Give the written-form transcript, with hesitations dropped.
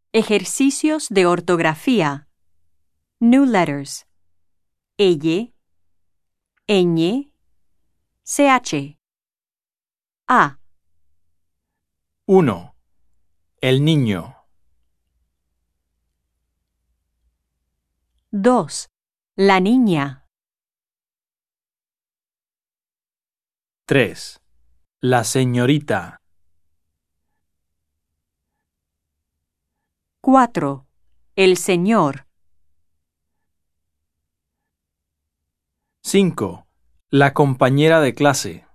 Ejercicios de ortografía. New letters. Elle, ñ, ch. A. 1. El niño. 2. La niña. 3. La señorita. 4. El señor. 5. La compañera de clase.